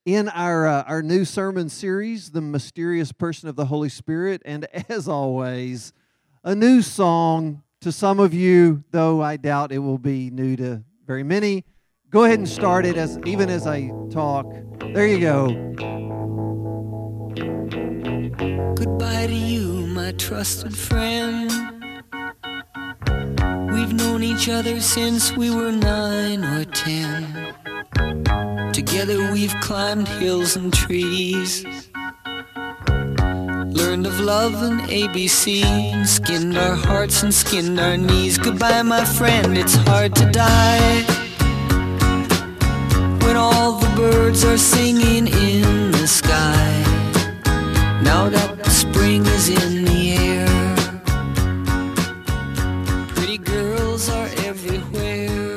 in our new sermon series, The Mysterious Person of the Holy Spirit, and as always, a new song to some of you, though I doubt it will be new to very many. Go ahead and start it even as I talk. There you go. Goodbye to you, my trusted friend. We've known each other since we were 9 or 10. Together we've climbed hills and trees, learned of love and ABC, and skinned our hearts and skinned our knees. Goodbye, my friend, it's hard to die when all the birds are singing in the sky. Now that the spring is in the air, pretty girls are everywhere.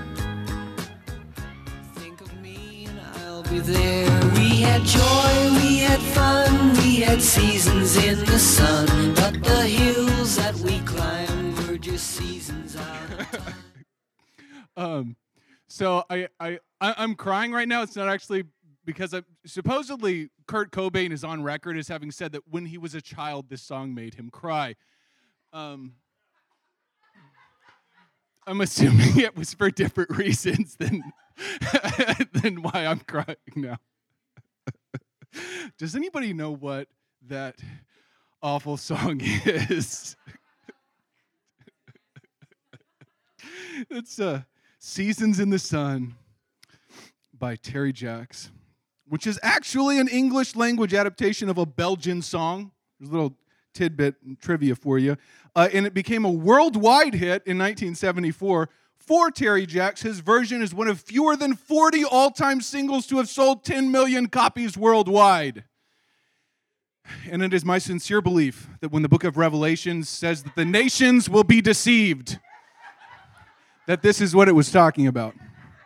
Think of me and I'll be there. We had joy, we had fun, we had seasons in the sun, but the hills that we climbed were just seasons out. So I'm crying right now. It's not actually because supposedly Kurt Cobain is on record as having said that when he was a child, this song made him cry. I'm assuming it was for different reasons than why I'm crying now. Does anybody know what that awful song is? It's Seasons in the Sun by Terry Jacks, which is actually an English language adaptation of a Belgian song. There's a little tidbit and trivia for you. And it became a worldwide hit in 1974 for Terry Jacks. His version is one of fewer than 40 all-time singles to have sold 10 million copies worldwide. And it is my sincere belief that when the book of Revelation says that the nations will be deceived, that this is what it was talking about.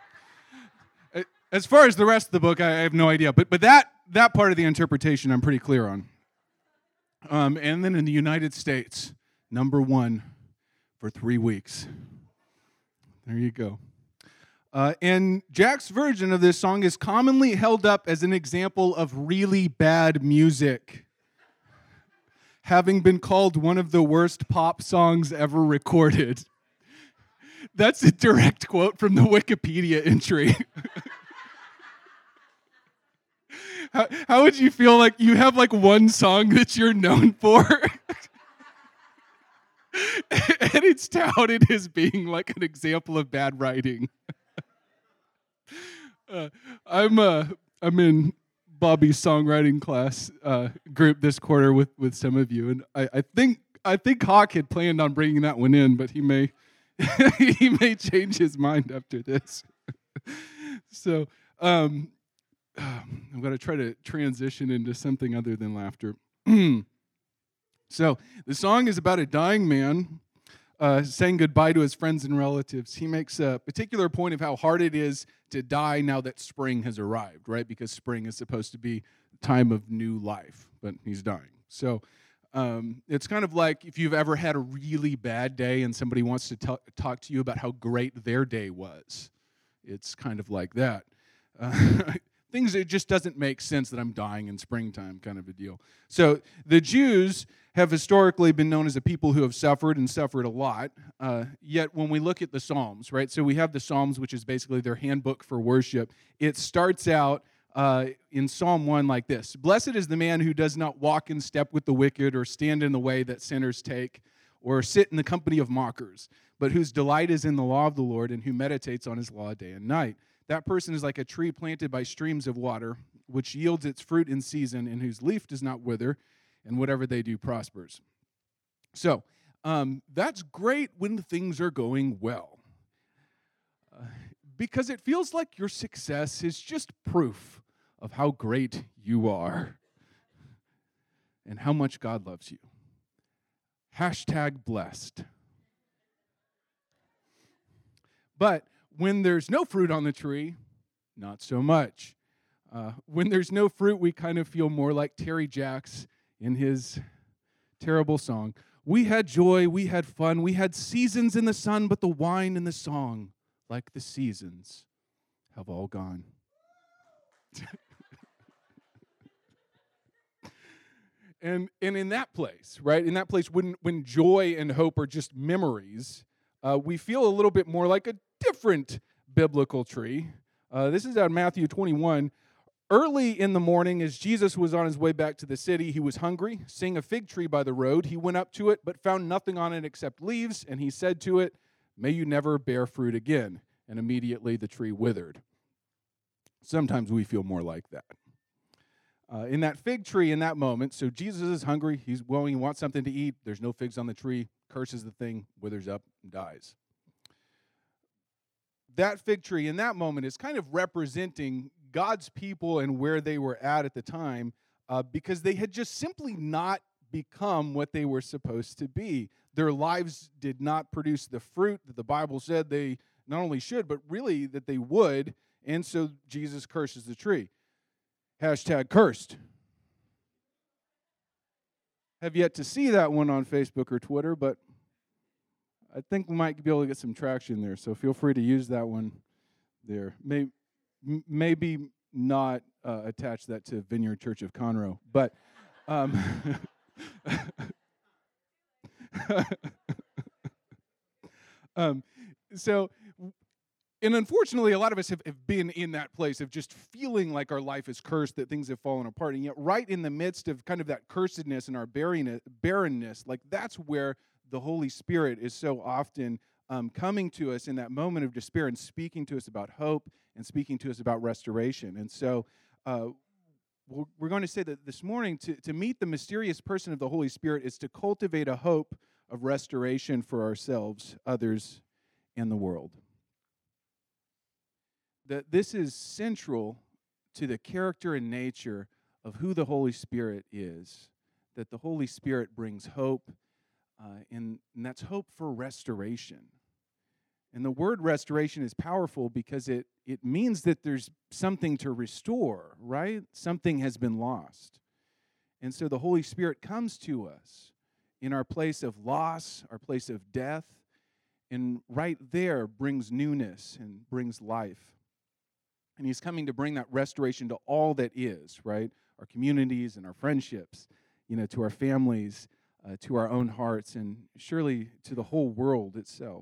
As far as the rest of the book, I have no idea. But that part of the interpretation I'm pretty clear on. And then in the United States, number 1 for 3 weeks. There you go. And Jack's version of this song is commonly held up as an example of really bad music, having been called one of the worst pop songs ever recorded. That's a direct quote from the Wikipedia entry. How would you feel like you have like one song that you're known for? And it's touted as being like an example of bad writing. I'm in Bobby's songwriting class group this quarter with some of you, and I think Hawk had planned on bringing that one in, but he may change his mind after this. So I'm going to try to transition into something other than laughter. So the song is about a dying man saying goodbye to his friends and relatives. He makes a particular point of how hard it is to die now that spring has arrived, right? Because spring is supposed to be the time of new life, but he's dying. So it's kind of like if you've ever had a really bad day and somebody wants to talk to you about how great their day was. It's kind of like that. It just doesn't make sense that I'm dying in springtime kind of a deal. So the Jews have historically been known as a people who have suffered and suffered a lot. Yet when we look at the Psalms, right? So we have the Psalms, which is basically their handbook for worship. It starts out in Psalm 1 like this: "Blessed is the man who does not walk in step with the wicked, or stand in the way that sinners take, or sit in the company of mockers, but whose delight is in the law of the Lord, and who meditates on his law day and night. That person is like a tree planted by streams of water, which yields its fruit in season, and whose leaf does not wither, and whatever they do prospers." So that's great when things are going well, because it feels like your success is just proof of how great you are and how much God loves you. #blessed. But when there's no fruit on the tree, not so much. When there's no fruit, we kind of feel more like Terry Jacks in his terrible song. "We had joy, we had fun, we had seasons in the sun, but the wine and the song, like the seasons, have all gone." And in that place, right, in that place when joy and hope are just memories, we feel a little bit more like a different biblical tree. This is out of Matthew 21. Early in the morning, as Jesus was on his way back to the city, he was hungry. Seeing a fig tree by the road, he went up to it, but found nothing on it except leaves, and he said to it, "May you never bear fruit again." And immediately the tree withered. Sometimes we feel more like that. In that fig tree in that moment, so Jesus is hungry, he wants something to eat, there's no figs on the tree, curses the thing, withers up, and dies. That fig tree in that moment is kind of representing God's people and where they were at the time, because they had just simply not become what they were supposed to be. Their lives did not produce the fruit that the Bible said they not only should, but really that they would, and so Jesus curses the tree. Hashtag cursed. Have yet to see that one on Facebook or Twitter, but I think we might be able to get some traction there, so feel free to use that one there. Maybe not attach that to Vineyard Church of Conroe, but so, and unfortunately, a lot of us have been in that place of just feeling like our life is cursed, that things have fallen apart. And yet right in the midst of kind of that cursedness and our barrenness, like that's where the Holy Spirit is so often coming to us in that moment of despair and speaking to us about hope and speaking to us about restoration. And so we're going to say that this morning to meet the mysterious person of the Holy Spirit is to cultivate a hope of restoration for ourselves, others, and the world. That this is central to the character and nature of who the Holy Spirit is, that the Holy Spirit brings hope, and that's hope for restoration. And the word restoration is powerful because it means that there's something to restore, right? Something has been lost. And so the Holy Spirit comes to us in our place of loss, our place of death, and right there brings newness and brings life. And he's coming to bring that restoration to all that is, right? Our communities and our friendships, to our families, to our own hearts, and surely to the whole world itself.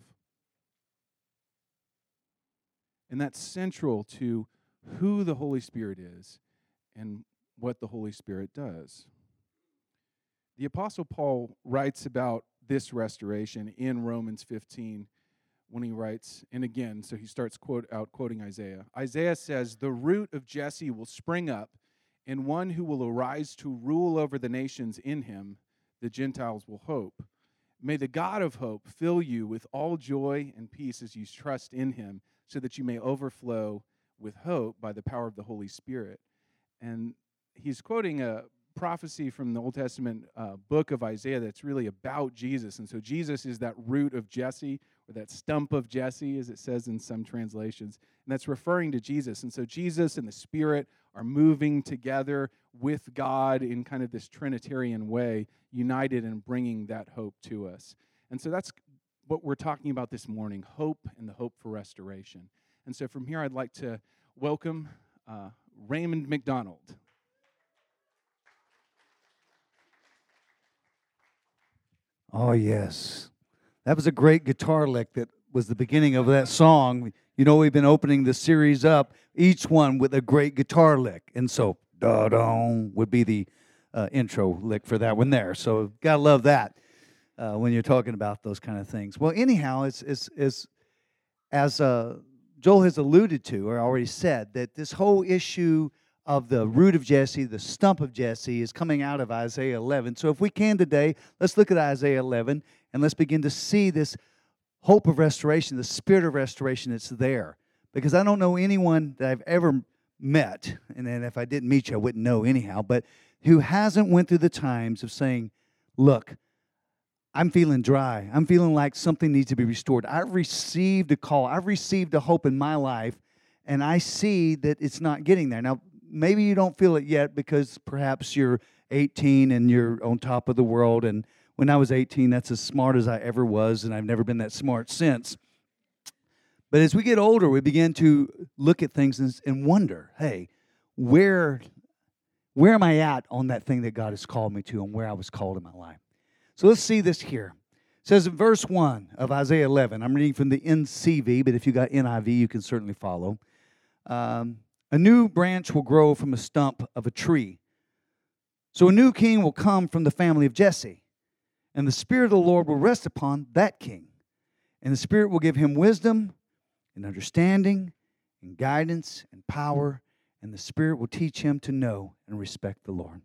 And that's central to who the Holy Spirit is and what the Holy Spirit does. The Apostle Paul writes about this restoration in Romans 15 when he writes, and again, so he starts quoting Isaiah. Isaiah says, "The root of Jesse will spring up, and one who will arise to rule over the nations. In him the Gentiles will hope. May the God of hope fill you with all joy and peace as you trust in him, so that you may overflow with hope by the power of the Holy Spirit." And he's quoting a prophecy from the Old Testament book of Isaiah that's really about Jesus. And so Jesus is that root of Jesse, or that stump of Jesse, as it says in some translations. And that's referring to Jesus. And so Jesus and the Spirit are moving together with God in kind of this Trinitarian way, united and bringing that hope to us. And so that's what we're talking about this morning, hope and the hope for restoration. And so from here, I'd like to welcome Raymond McDonald. Oh, yes. That was a great guitar lick that was the beginning of that song. We've been opening the series up, each one with a great guitar lick. And so, da-dong would be the intro lick for that one there. So, gotta love that when you're talking about those kind of things. Well, anyhow, it's as Joel has alluded to, or already said, that this whole issue of the root of Jesse, the stump of Jesse, is coming out of Isaiah 11. So if we can today, let's look at Isaiah 11, and let's begin to see this hope of restoration, the spirit of restoration that's there. Because I don't know anyone that I've ever met, and then if I didn't meet you, I wouldn't know anyhow, but who hasn't went through the times of saying, look, I'm feeling dry. I'm feeling like something needs to be restored. I've received a call. I've received a hope in my life, and I see that it's not getting there. Now, maybe you don't feel it yet because perhaps you're 18 and you're on top of the world. And when I was 18, that's as smart as I ever was, and I've never been that smart since. But as we get older, we begin to look at things and wonder, hey, where Where am I at on that thing that God has called me to and where I was called in my life? So let's see this here. It says in verse 1 of Isaiah 11, I'm reading from the NCV, but if you got NIV, you can certainly follow. A new branch will grow from a stump of a tree. So a new king will come from the family of Jesse, and the Spirit of the Lord will rest upon that king. And the Spirit will give him wisdom and understanding and guidance and power, and the Spirit will teach him to know and respect the Lord.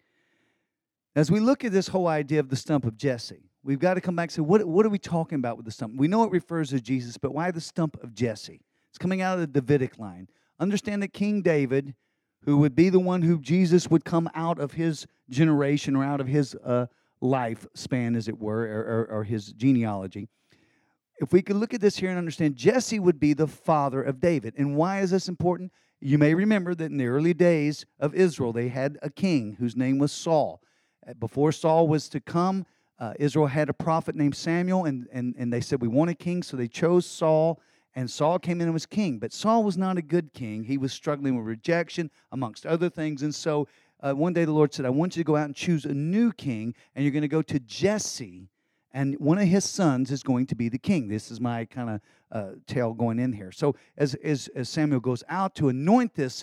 As we look at this whole idea of the stump of Jesse, we've got to come back and say, what are we talking about with the stump? We know it refers to Jesus, but why the stump of Jesse? It's coming out of the Davidic line. Understand that King David, who would be the one who Jesus would come out of his generation or out of his lifespan, as it were, or his genealogy. If we could look at this here and understand, Jesse would be the father of David. And why is this important? You may remember that in the early days of Israel, they had a king whose name was Saul. Before Saul was to come, Israel had a prophet named Samuel, and they said, we want a king, so they chose Saul, and Saul came in and was king. But Saul was not a good king. He was struggling with rejection, amongst other things, and so one day the Lord said, I want you to go out and choose a new king, and you're going to go to Jesse, and one of his sons is going to be the king. This is my kind of tale going in here. So as Samuel goes out to anoint this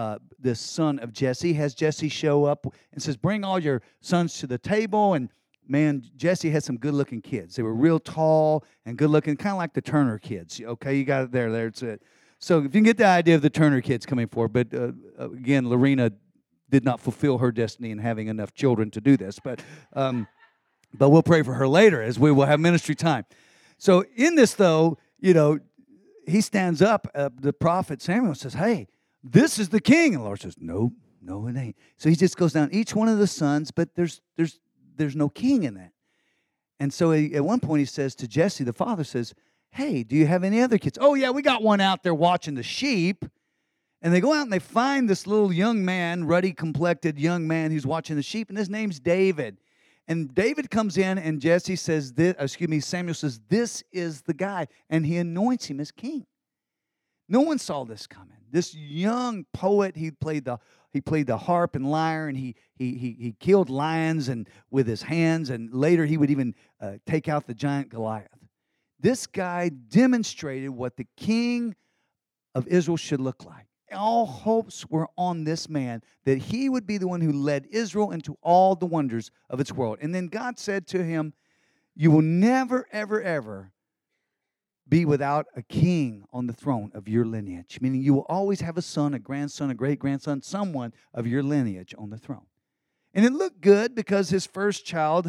son of Jesse, has Jesse show up and says, bring all your sons to the table. And man, Jesse had some good-looking kids. They were real tall and good-looking, kind of like the Turner kids. Okay, you got it there. There's it. So if you can get the idea of the Turner kids coming forward, but again, Lorena did not fulfill her destiny in having enough children to do this. But we'll pray for her later as we will have ministry time. So in this, though, he stands up, the prophet Samuel says, hey, this is the king. And the Lord says, no, it ain't. So he just goes down each one of the sons, but there's no king in that. And so at one point he says to Jesse, the father says, hey, do you have any other kids? Oh, yeah, we got one out there watching the sheep. And they go out and they find this little young man, ruddy-complected young man who's watching the sheep, and his name's David. And David comes in, and Samuel says, this is the guy, and he anoints him as king. No one saw this coming. This young poet, he played the harp and lyre, and he killed lions and with his hands, and later he would even take out the giant Goliath. This guy demonstrated what the king of Israel should look like. All hopes were on this man, that he would be the one who led Israel into all the wonders of its world. And then God said to him, you will never, ever, ever be without a king on the throne of your lineage. Meaning you will always have a son, a grandson, a great-grandson, someone of your lineage on the throne. And it looked good because his first child,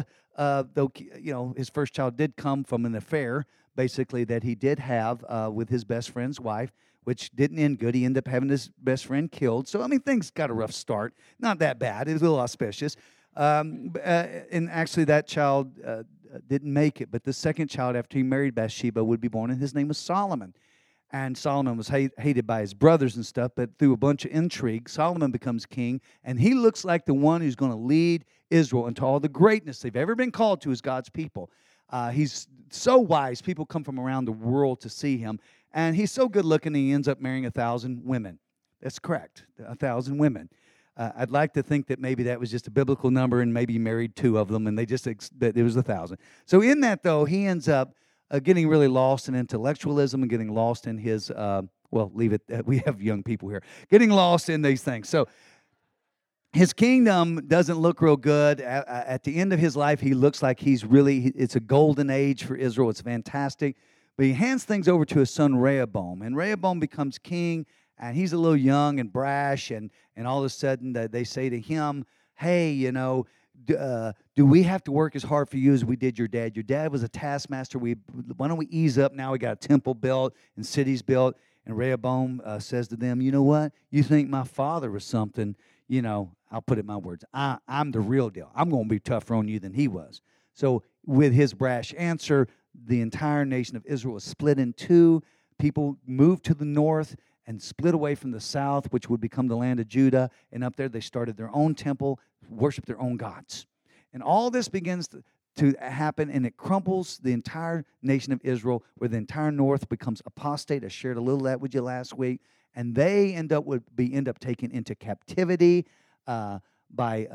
his first child did come from an affair, basically, that he did have with his best friend's wife, which didn't end good. He ended up having his best friend killed. So, things got a rough start. Not that bad. It was a little auspicious. And actually, that child didn't make it. But the second child, after he married Bathsheba, would be born, and his name was Solomon. And Solomon was hated by his brothers and stuff, but through a bunch of intrigue, Solomon becomes king, and he looks like the one who's going to lead Israel into all the greatness they've ever been called to as God's people. He's so wise. People come from around the world to see him. And he's so good looking, he ends up marrying 1,000 women. That's correct, 1,000 women. I'd like to think that maybe that was just a biblical number, and maybe he married 2 of them, and that it was 1,000. So in that, though, he ends up getting really lost in intellectualism and getting lost in his, leave it, we have young people here, getting lost in these things. So his kingdom doesn't look real good. At the end of his life, he looks like it's a golden age for Israel. It's fantastic. But he hands things over to his son Rehoboam, and Rehoboam becomes king, and he's a little young and brash, and all of a sudden they say to him, hey, do we have to work as hard for you as we did your dad? Your dad was a taskmaster. Why don't we ease up now? We got a temple built and cities built. And Rehoboam says to them, you know what? You think my father was something, I'll put it in my words. I'm the real deal. I'm going to be tougher on you than he was. So with his brash answer, the entire nation of Israel was split in 2. People moved to the north and split away from the south, which would become the land of Judah. And up there, they started their own temple, worshiped their own gods. And all this begins to happen, and it crumples the entire nation of Israel, where the entire north becomes apostate. I shared a little of that with you last week. And they end up taken into captivity by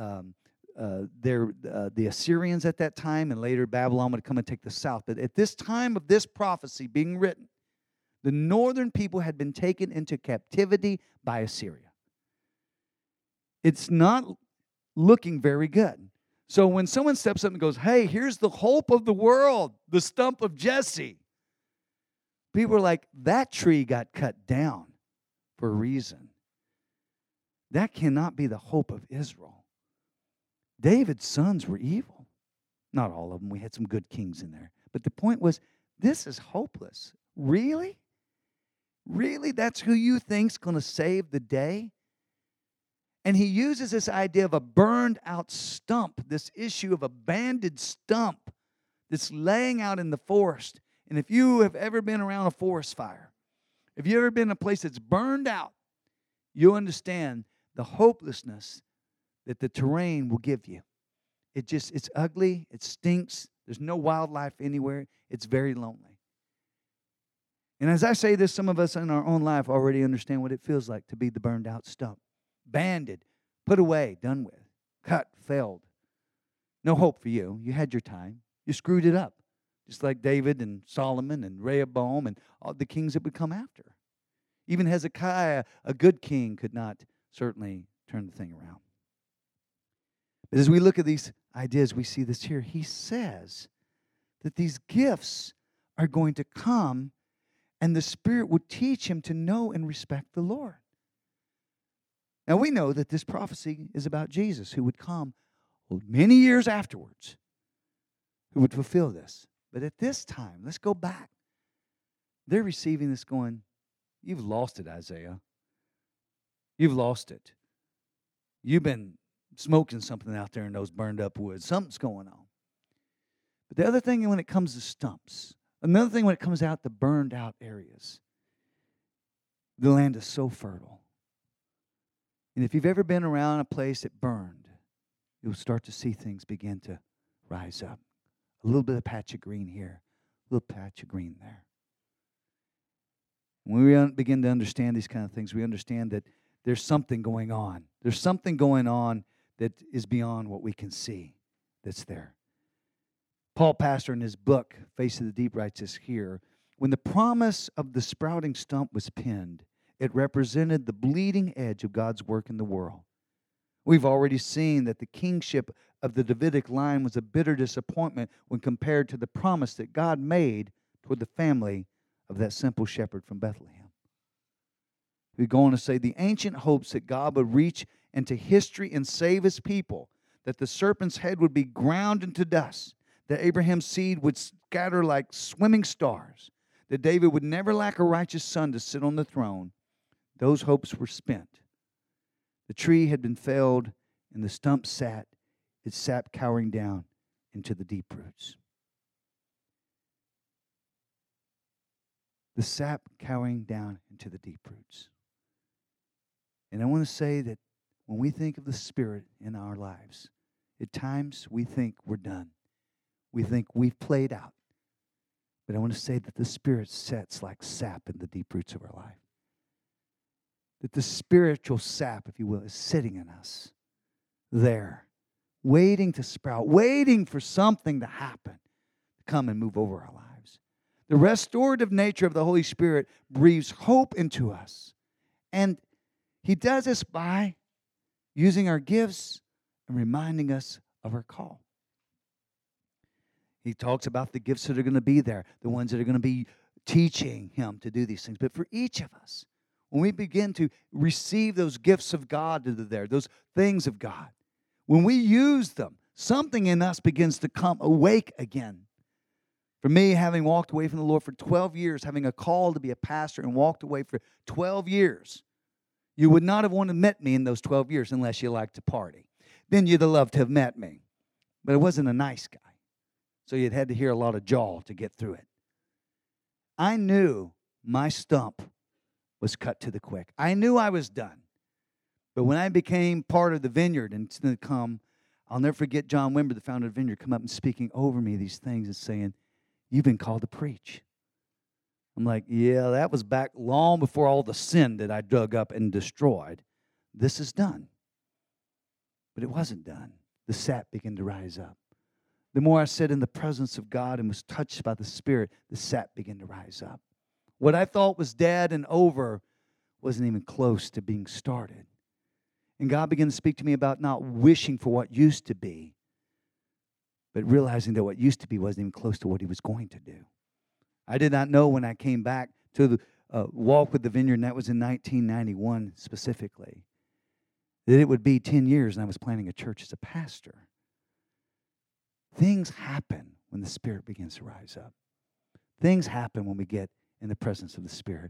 the Assyrians at that time, and later Babylon would come and take the south. But at this time of this prophecy being written, the northern people had been taken into captivity by Assyria. It's not looking very good. So when someone steps up and goes, hey, here's the hope of the world, the stump of Jesse, people are like, that tree got cut down for a reason. That cannot be the hope of Israel. David's sons were evil. Not all of them. We had some good kings in there. But the point was, this is hopeless. Really? Really? That's who you think's going to save the day? And he uses this idea of a burned out stump, this issue of a banded stump that's laying out in the forest. And if you have ever been around a forest fire, if you've ever been in a place that's burned out, you'll understand the hopelessness that the terrain will give you. It's ugly, it stinks, there's no wildlife anywhere, it's very lonely. And as I say this, some of us in our own life already understand what it feels like to be the burned out stump. Banded, put away, done with, cut, failed. No hope for you. You had your time. You screwed it up. Just like David and Solomon and Rehoboam and all the kings that would come after. Even Hezekiah, a good king, could not certainly turn the thing around. But as we look at these ideas, we see this here. He says that these gifts are going to come and the Spirit will teach him to know and respect the Lord. Now we know that this prophecy is about Jesus, who would come many years afterwards, who would fulfill this. But at this time, let's go back. They're receiving this going, you've lost it, Isaiah. You've lost it. You've been smoking something out there in those burned up woods. Something's going on. But the other thing when it comes to stumps, another thing when it comes out to burned out areas, the land is so fertile. And if you've ever been around a place that burned, you'll start to see things begin to rise up. A little bit of patch of green here, a little patch of green there. When we begin to understand these kind of things, we understand that there's something going on. There's something going on that is beyond what we can see that's there. Paul Pastor in his book, Face of the Deep, writes this here. When the promise of the sprouting stump was penned, it represented the bleeding edge of God's work in the world. We've already seen that the kingship of the Davidic line was a bitter disappointment when compared to the promise that God made toward the family of that simple shepherd from Bethlehem. We go on to say the ancient hopes that God would reach into history and save his people, that the serpent's head would be ground into dust, that Abraham's seed would scatter like swimming stars, that David would never lack a righteous son to sit on the throne. Those hopes were spent. The tree had been felled, and the stump sat, its sap cowering down into the deep roots. The sap cowering down into the deep roots. And I want to say that when we think of the Spirit in our lives, at times we think we're done. We think we've played out. But I want to say that the Spirit sets like sap in the deep roots of our life. That the spiritual sap, if you will, is sitting in us there, waiting to sprout, waiting for something to happen, to come and move over our lives. The restorative nature of the Holy Spirit breathes hope into us. And he does this by using our gifts and reminding us of our call. He talks about the gifts that are going to be there, the ones that are going to be teaching him to do these things. But for each of us, when we begin to receive those gifts of God that are there, those things of God, when we use them, something in us begins to come awake again. For me, having walked away from the Lord for 12 years, having a call to be a pastor and walked away for 12 years, you would not have wanted to met me in those 12 years unless you liked to party. Then you'd have loved to have met me. But I wasn't a nice guy. So you'd had to hear a lot of jaw to get through it. I knew my stump was cut to the quick. I knew I was done. But when I became part of the vineyard and to come, I'll never forget John Wimber, the founder of the vineyard, come up and speaking over me these things and saying, "You've been called to preach." I'm like, yeah, that was back long before all the sin that I dug up and destroyed. This is done. But it wasn't done. The sap began to rise up. The more I sat in the presence of God and was touched by the Spirit, the sap began to rise up. What I thought was dead and over wasn't even close to being started. And God began to speak to me about not wishing for what used to be, but realizing that what used to be wasn't even close to what He was going to do. I did not know when I came back to the walk with the vineyard, and that was in 1991 specifically, that it would be 10 years and I was planning a church as a pastor. Things happen when the Spirit begins to rise up. Things happen when we get in the presence of the Spirit.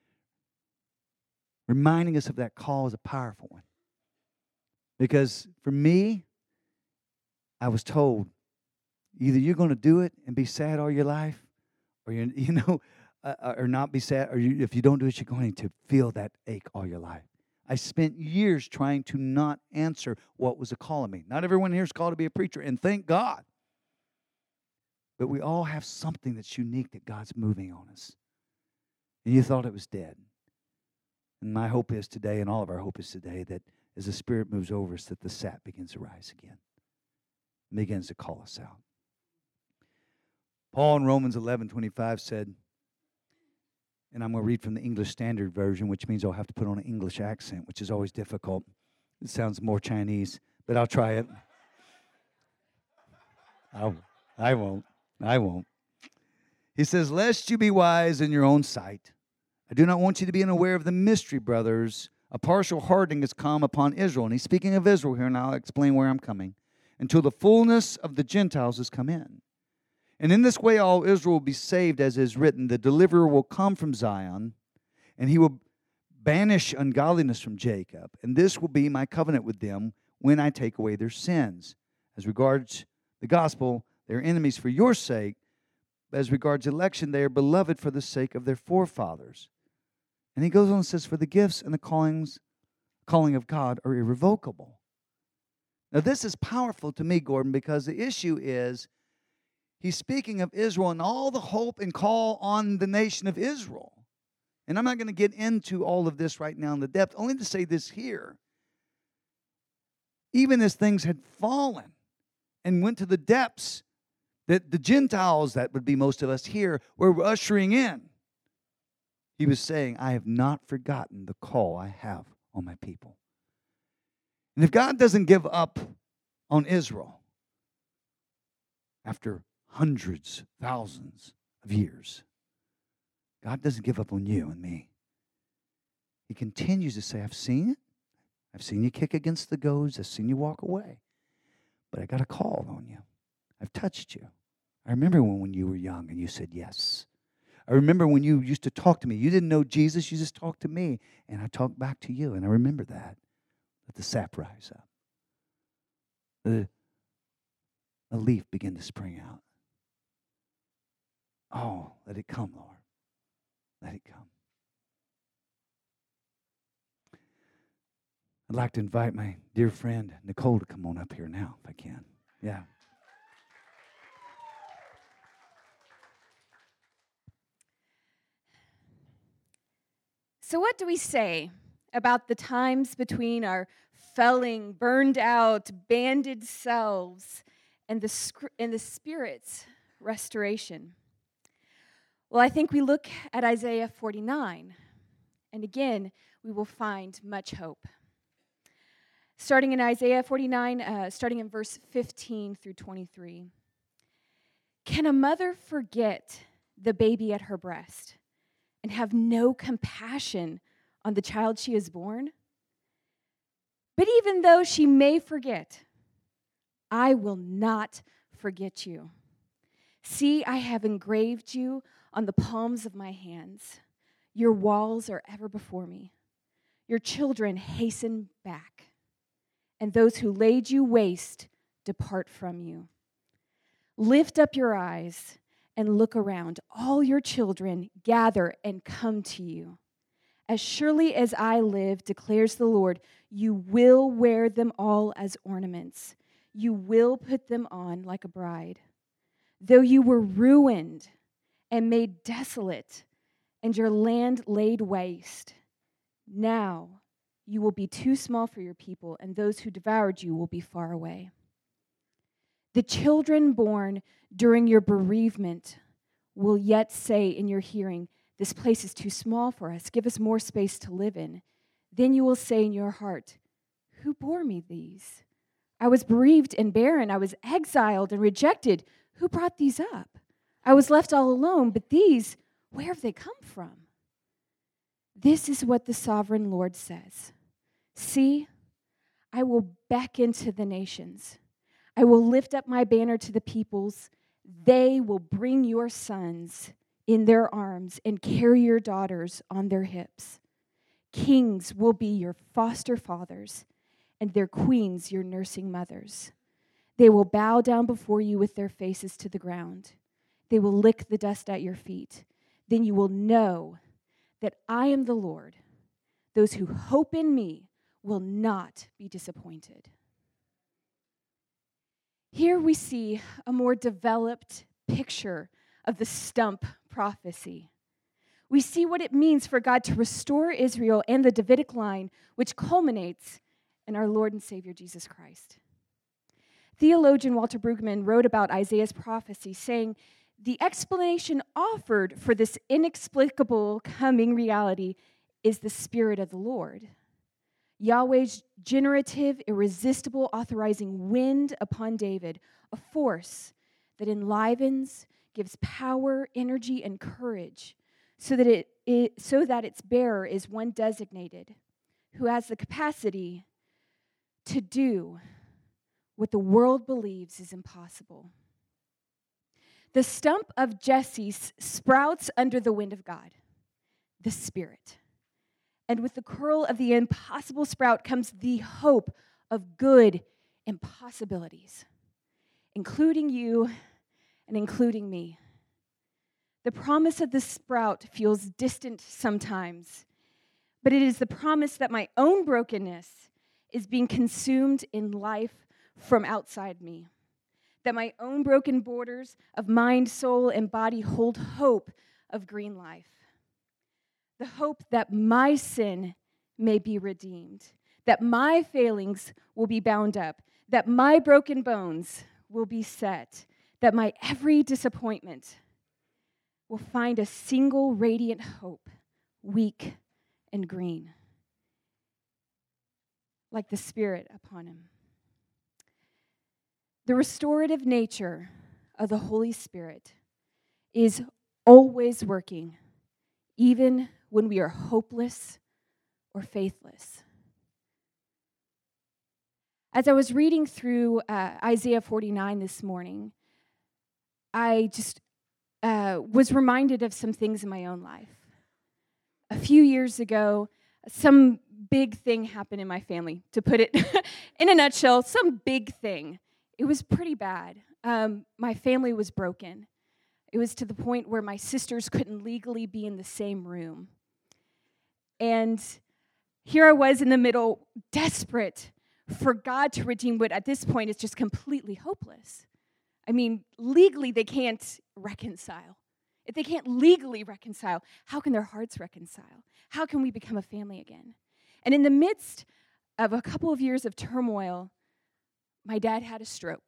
Reminding us of that call is a powerful one. Because for me, I was told, either you're going to do it and be sad all your life, or or not be sad, or if you don't do it, you're going to feel that ache all your life. I spent years trying to not answer what was a call on me. Not everyone here is called to be a preacher, and thank God. But we all have something that's unique that God's moving on us. And you thought it was dead. And my hope is today, and all of our hope is today, that as the Spirit moves over us, that the sap begins to rise again. And begins to call us out. Paul in Romans 11:25 said, and I'm going to read from the English Standard Version, which means I'll have to put on an English accent, which is always difficult. It sounds more Chinese, but I'll try it. I won't. He says, lest you be wise in your own sight. I do not want you to be unaware of the mystery, brothers. A partial hardening has come upon Israel. And he's speaking of Israel here, and I'll explain where I'm coming. Until the fullness of the Gentiles has come in. And in this way all Israel will be saved, as is written, the deliverer will come from Zion, and he will banish ungodliness from Jacob. And this will be my covenant with them when I take away their sins. As regards the gospel, they are enemies for your sake. But as regards election, they are beloved for the sake of their forefathers. And he goes on and says, for the gifts and the calling of God are irrevocable. Now this is powerful to me, Gordon, because the issue is, he's speaking of Israel and all the hope and call on the nation of Israel. And I'm not going to get into all of this right now in the depth, only to say this here. Even as things had fallen and went to the depths that the Gentiles, that would be most of us here, were ushering in, he was saying, I have not forgotten the call I have on my people. And if God doesn't give up on Israel after hundreds, thousands of years, God doesn't give up on you and me. He continues to say, I've seen it. I've seen you kick against the goads. I've seen you walk away. But I got a call on you. I've touched you. I remember when you were young and you said yes. I remember when you used to talk to me. You didn't know Jesus. You just talked to me. And I talked back to you. And I remember that. Let the sap rise up. A leaf begin to spring out. Oh, let it come, Lord. Let it come. I'd like to invite my dear friend Nicole to come on up here now, if I can. Yeah. So what do we say about the times between our felling, burned out, banded selves and the Spirit's restoration? Well, I think we look at Isaiah 49, and again, we will find much hope. Starting in Isaiah 49, starting in verse 15 through 23. Can a mother forget the baby at her breast and have no compassion on the child she has born? But even though she may forget, I will not forget you. See, I have engraved you on the palms of my hands. Your walls are ever before me. Your children hasten back, and those who laid you waste depart from you. Lift up your eyes and look around. All your children gather and come to you. As surely as I live, declares the Lord, you will wear them all as ornaments. You will put them on like a bride. Though you were ruined and made desolate, and your land laid waste, now You will be too small for your people, and those who devoured you will be far away. The children born during your bereavement will yet say in your hearing, this place is too small for us. Give us more space to live in. Then you will say in your heart, who bore me these? I was bereaved and barren. I was exiled and rejected. Who brought these up? I was left all alone, but these, where have they come from? This is what the sovereign Lord says. See, I will beckon to the nations. I will lift up my banner to the peoples. They will bring your sons in their arms and carry your daughters on their hips. Kings will be your foster fathers, and their queens your nursing mothers. They will bow down before you with their faces to the ground. They will lick the dust at your feet. Then you will know that I am the Lord. Those who hope in me will not be disappointed. Here we see a more developed picture of the stump prophecy. We see what it means for God to restore Israel and the Davidic line, which culminates in our Lord and Savior Jesus Christ. Theologian Walter Brueggemann wrote about Isaiah's prophecy, saying, the explanation offered for this inexplicable coming reality is the Spirit of the Lord. Yahweh's generative, irresistible, authorizing wind upon David, a force that enlivens, gives power, energy, and courage, so that its bearer is one designated who has the capacity to do what the world believes is impossible. The stump of Jesse sprouts under the wind of God, the Spirit. And with the curl of the impossible sprout comes the hope of good impossibilities, including you and including me. The promise of the sprout feels distant sometimes, but it is the promise that my own brokenness is being consumed in life from outside me, that my own broken borders of mind, soul, and body hold hope of green life. The hope that my sin may be redeemed, that my failings will be bound up, that my broken bones will be set, that my every disappointment will find a single radiant hope, weak and green, like the Spirit upon him. The restorative nature of the Holy Spirit is always working, even when we are hopeless or faithless. As I was reading through Isaiah 49 this morning, I just was reminded of some things in my own life. A few years ago, some big thing happened in my family. To put it in a nutshell, some big thing. It was pretty bad. My family was broken. It was to the point where my sisters couldn't legally be in the same room. And here I was in the middle, desperate for God to redeem what at this point is just completely hopeless. I mean, legally they can't reconcile. If they can't legally reconcile, how can their hearts reconcile? How can we become a family again? And in the midst of a couple of years of turmoil, my dad had a stroke.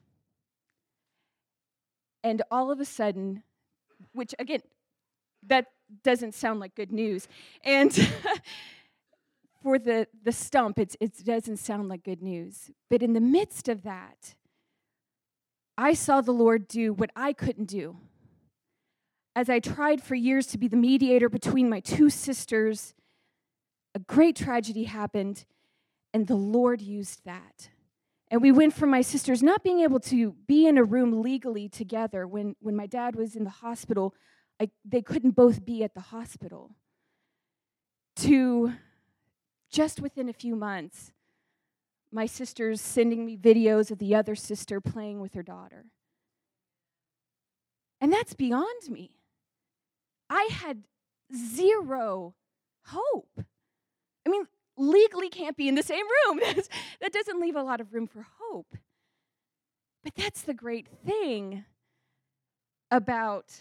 And all of a sudden, which again, that doesn't sound like good news. And for the stump, it doesn't sound like good news. But in the midst of that, I saw the Lord do what I couldn't do. As I tried for years to be the mediator between my two sisters, a great tragedy happened, and the Lord used that. And we went from my sisters not being able to be in a room legally together when my dad was in the hospital, they couldn't both be at the hospital, to just within a few months, my sisters sending me videos of the other sister playing with her daughter. And that's beyond me. I had zero hope. I mean, legally can't be in the same room. That doesn't leave a lot of room for hope. But that's the great thing about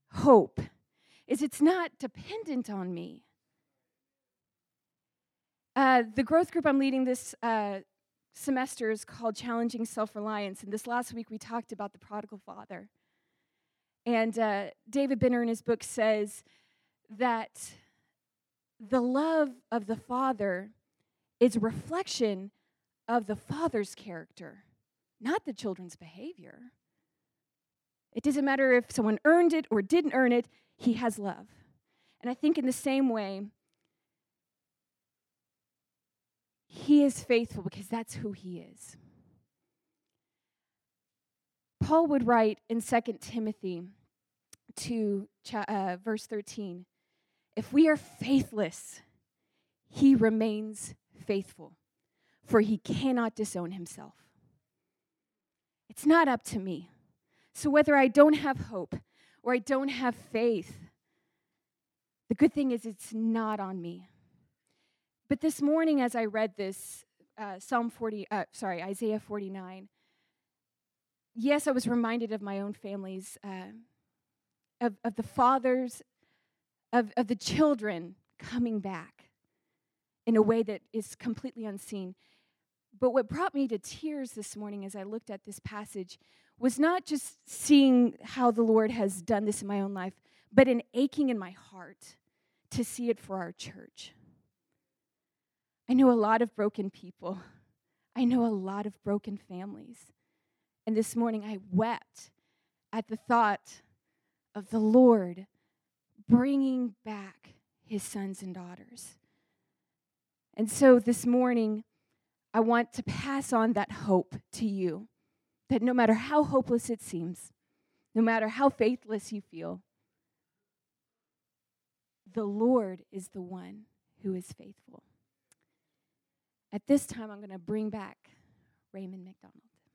hope, is it's not dependent on me. The growth group I'm leading this semester is called Challenging Self-Reliance, and this last week we talked about the prodigal father. And David Benner in his book says that the love of the father is a reflection of the father's character, not the children's behavior. It doesn't matter if someone earned it or didn't earn it, he has love. And I think in the same way, he is faithful because that's who he is. Paul would write in 2 Timothy 2, verse 13, if we are faithless, he remains faithful, for he cannot disown himself. It's not up to me. So whether I don't have hope or I don't have faith, the good thing is it's not on me. But this morning as I read this, Isaiah 49, yes, I was reminded of my own family's, of the fathers, of the children coming back in a way that is completely unseen. But what brought me to tears this morning as I looked at this passage was not just seeing how the Lord has done this in my own life, but an aching in my heart to see it for our church. I know a lot of broken people. I know a lot of broken families. And this morning I wept at the thought of the Lord bringing back his sons and daughters. And so this morning, I want to pass on that hope to you, that no matter how hopeless it seems, no matter how faithless you feel, the Lord is the one who is faithful. At this time, I'm going to bring back Raymond McDonald.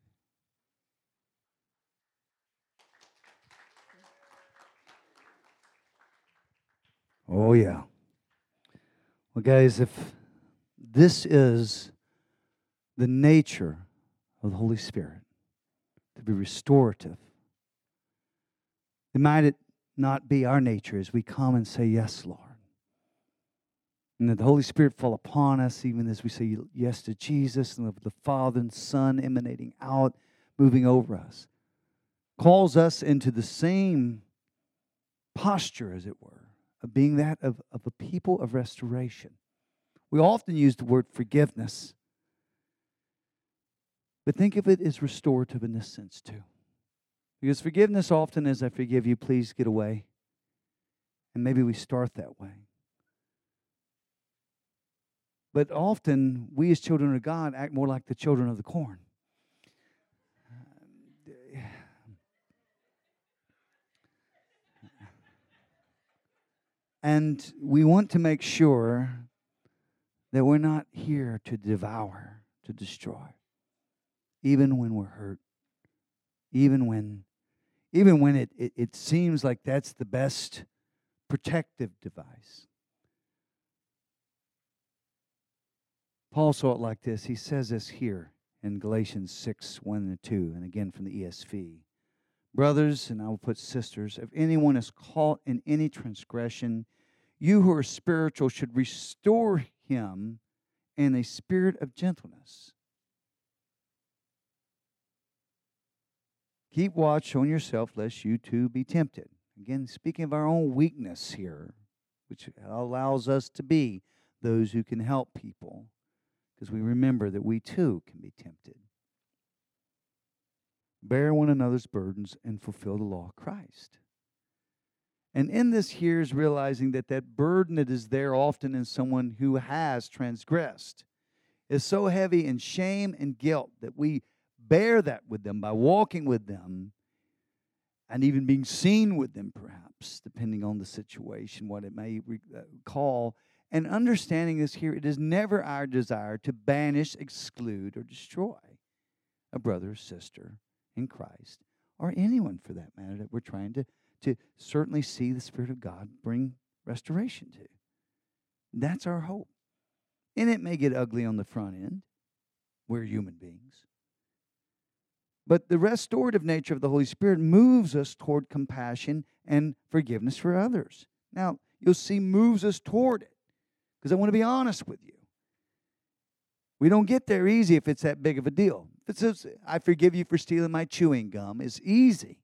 Oh, yeah. Well, guys, if this is the nature of the Holy Spirit, to be restorative, then might it not be our nature as we come and say, yes, Lord. And that the Holy Spirit fall upon us, even as we say yes to Jesus, and the Father and Son emanating out, moving over us, calls us into the same posture, as it were, of being that of a people of restoration. We often use the word forgiveness, but think of it as restorative in this sense too. Because forgiveness often is, I forgive you, please get away. And maybe we start that way. But often, we as children of God act more like the children of the corn. And we want to make sure that we're not here to devour, to destroy, even when we're hurt, even when it seems like that's the best protective device. Paul saw it like this. He says this here in Galatians 6, 1 and 2, and again from the ESV. Brothers, and I will put sisters, if anyone is caught in any transgression, you who are spiritual should restore him in a spirit of gentleness. Keep watch on yourself, lest you too be tempted. Again, speaking of our own weakness here, which allows us to be those who can help people, because we remember that we too can be tempted. Bear one another's burdens and fulfill the law of Christ. And in this here is realizing that that burden that is there often in someone who has transgressed is so heavy in shame and guilt that we bear that with them by walking with them and even being seen with them, perhaps, depending on the situation, what it may call. And understanding this here, it is never our desire to banish, exclude, or destroy a brother or sister in Christ, or anyone for that matter that we're trying to certainly see the Spirit of God bring restoration to. That's our hope. And it may get ugly on the front end. We're human beings. But the restorative nature of the Holy Spirit moves us toward compassion and forgiveness for others. Now, you'll see moves us toward it. Because I want to be honest with you. We don't get there easy if it's that big of a deal. If it says, I forgive you for stealing my chewing gum, it's easy.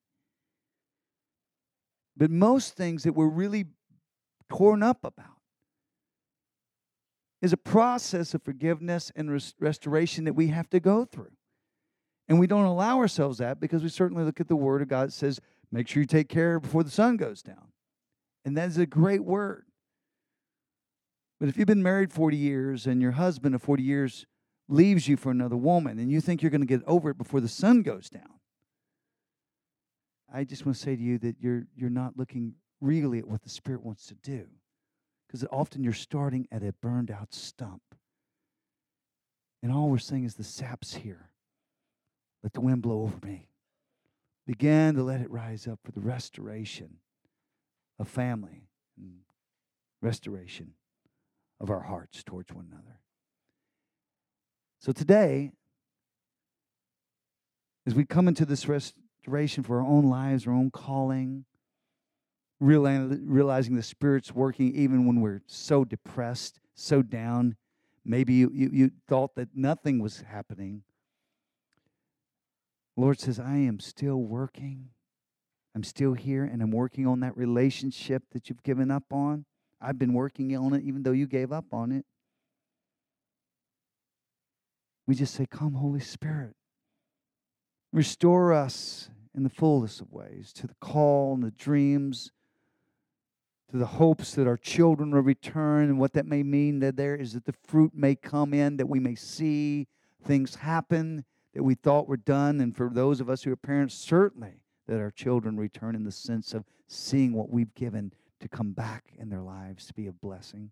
But most things that we're really torn up about is a process of forgiveness and restoration that we have to go through. And we don't allow ourselves that because we certainly look at the Word of God that says, make sure you take care before the sun goes down. And that is a great word. But if you've been married 40 years and your husband of 40 years leaves you for another woman and you think you're going to get over it before the sun goes down, I just want to say to you that you're not looking really at what the Spirit wants to do. Because often you're starting at a burned out stump. And all we're saying is the sap's here. Let the wind blow over me. Begin to let it rise up for the restoration of family and restoration of our hearts towards one another. So today, as we come into this restoration for our own lives, our own calling, realizing the Spirit's working even when we're so depressed, so down, maybe you thought that nothing was happening. The Lord says, I am still working. I'm still here, and I'm working on that relationship that you've given up on. I've been working on it even though you gave up on it. We just say, come, Holy Spirit. Restore us in the fullest of ways to the call and the dreams, to the hopes that our children will return, and what that may mean that there is that the fruit may come in, that we may see things happen that we thought were done. And for those of us who are parents, certainly that our children return in the sense of seeing what we've given to come back in their lives to be a blessing.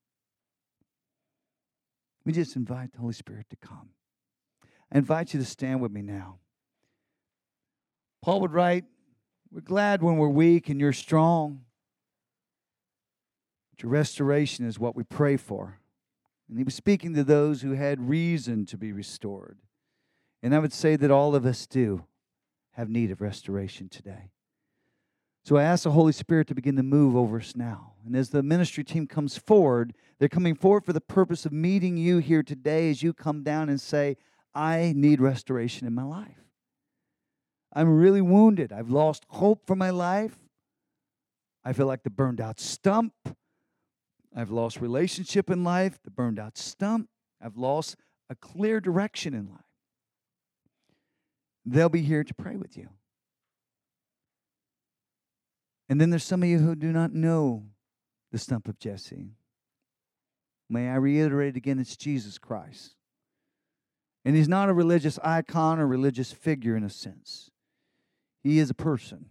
We just invite the Holy Spirit to come. I invite you to stand with me now. Paul would write, we're glad when we're weak and you're strong. But your restoration is what we pray for. And he was speaking to those who had reason to be restored. And I would say that all of us do have need of restoration today. So I ask the Holy Spirit to begin to move over us now. And as the ministry team comes forward, they're coming forward for the purpose of meeting you here today as you come down and say, I need restoration in my life. I'm really wounded. I've lost hope for my life. I feel like the burned out stump. I've lost relationship in life, the burned out stump. I've lost a clear direction in life. They'll be here to pray with you. And then there's some of you who do not know the stump of Jesse. May I reiterate again, it's Jesus Christ. And he's not a religious icon or religious figure in a sense. He is a person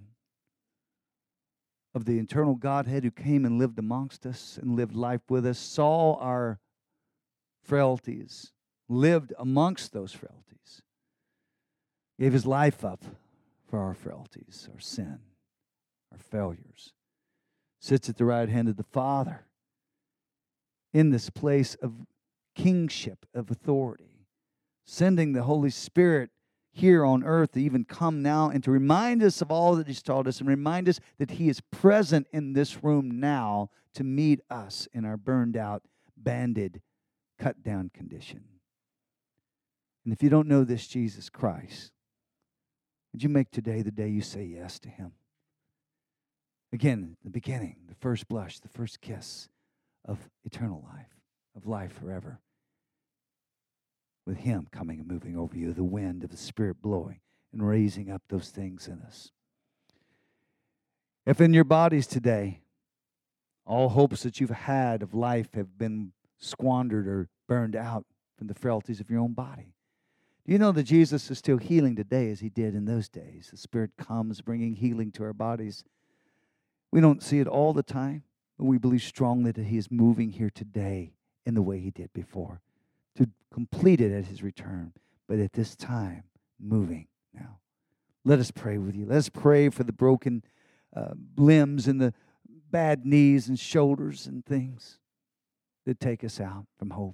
of the eternal Godhead who came and lived amongst us and lived life with us, saw our frailties, lived amongst those frailties, gave his life up for our frailties, our sin, our failures, sits at the right hand of the Father in this place of kingship, of authority, sending the Holy Spirit here on earth to even come now and to remind us of all that he's taught us and remind us that he is present in this room now to meet us in our burned out, banded, cut down condition. And if you don't know this Jesus Christ, would you make today the day you say yes to him? Again, the beginning, the first blush, the first kiss of eternal life, of life forever. With him coming and moving over you, the wind of the Spirit blowing and raising up those things in us. If in your bodies today, all hopes that you've had of life have been squandered or burned out from the frailties of your own body, do you know that Jesus is still healing today as he did in those days? The Spirit comes bringing healing to our bodies. We don't see it all the time, but we believe strongly that he is moving here today in the way he did before, to complete it at his return, but at this time, moving now. Let us pray with you. Let us pray for the broken limbs and the bad knees and shoulders and things that take us out from hope.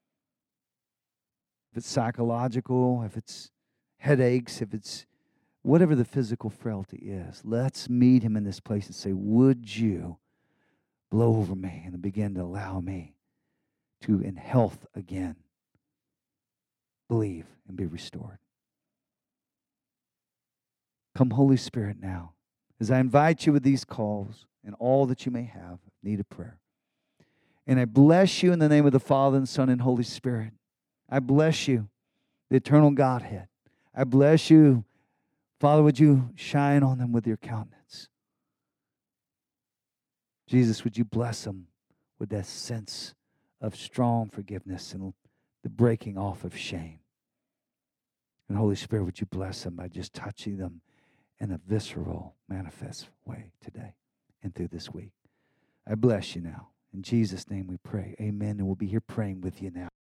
If it's psychological, if it's headaches, if it's whatever the physical frailty is, let's meet him in this place and say, would you blow over me and begin to allow me to in health again believe and be restored. Come, Holy Spirit, now, as I invite you with these calls and all that you may have need of prayer. And I bless you in the name of the Father and Son and Holy Spirit. I bless you, the eternal Godhead. I bless you, Father, would you shine on them with your countenance? Jesus, would you bless them with that sense of strong forgiveness and the breaking off of shame? And Holy Spirit, would you bless them by just touching them in a visceral, manifest way today and through this week? I bless you now. In Jesus' name we pray. Amen. And we'll be here praying with you now.